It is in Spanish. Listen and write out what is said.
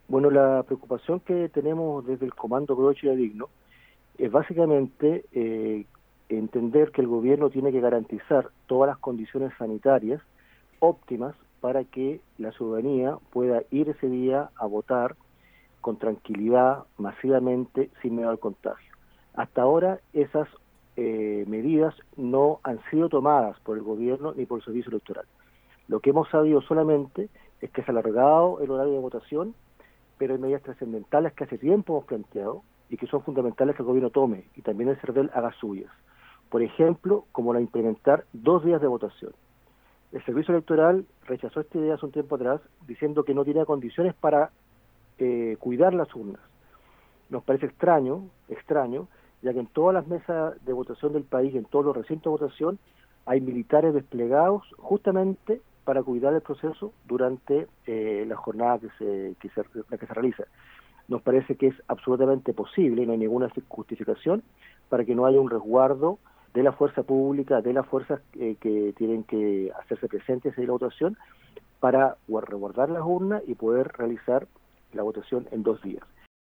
Bueno, la preocupación que tenemos desde el Comando Pro Chile Digno es básicamente entender que el gobierno tiene que garantizar todas las condiciones sanitarias óptimas para que la ciudadanía pueda ir ese día a votar con tranquilidad, masivamente, sin miedo al contagio. Hasta ahora esas medidas no han sido tomadas por el gobierno ni por el servicio electoral. Lo que hemos sabido solamente es que se ha alargado el horario de votación, pero hay medidas trascendentales que hace tiempo hemos planteado y que son fundamentales que el gobierno tome y también el CERVEL haga suyas. Por ejemplo, como la implementar 2 días de votación. El servicio electoral rechazó esta idea hace un tiempo atrás, diciendo que no tenía condiciones para cuidar las urnas. Nos parece extraño, ya que en todas las mesas de votación del país, en todos los recintos de votación, hay militares desplegados justamente para cuidar el proceso durante la jornada la que se realiza. Nos parece que es absolutamente posible, no hay ninguna justificación para que no haya un resguardo de la fuerza pública, de las fuerzas que tienen que hacerse presentes en la votación para resguardar las urnas y poder realizar la votación en 2 días.